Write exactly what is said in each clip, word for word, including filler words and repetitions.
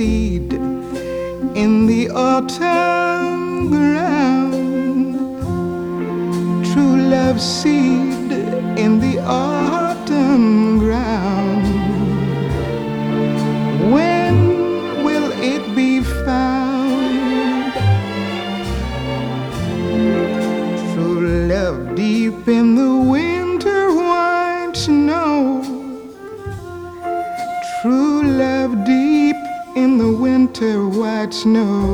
seed in the autumn ground. True love seed in the autumn ground. When will it be found? True love deep in the winter white snow. True love deep in the winter white snow.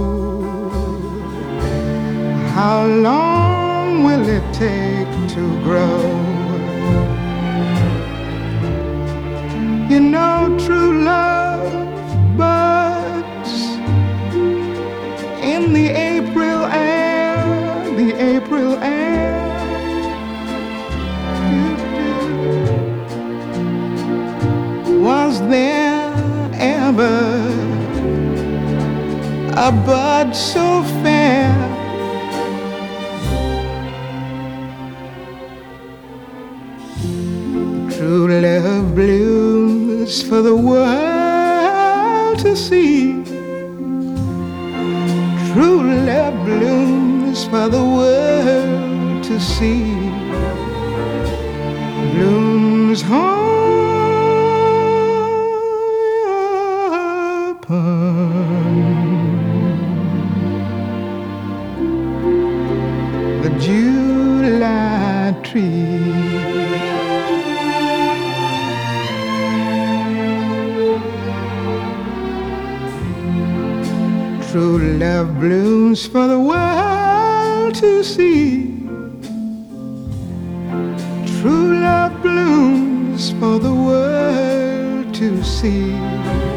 How long will it take to grow? You know true love buds in the April air, the April air. Was there ever a bud so fair? True love blooms for the world to see. True love blooms for the world to see. Blooms high upon the July tree. True love blooms for the world to see. True love blooms for the world to see.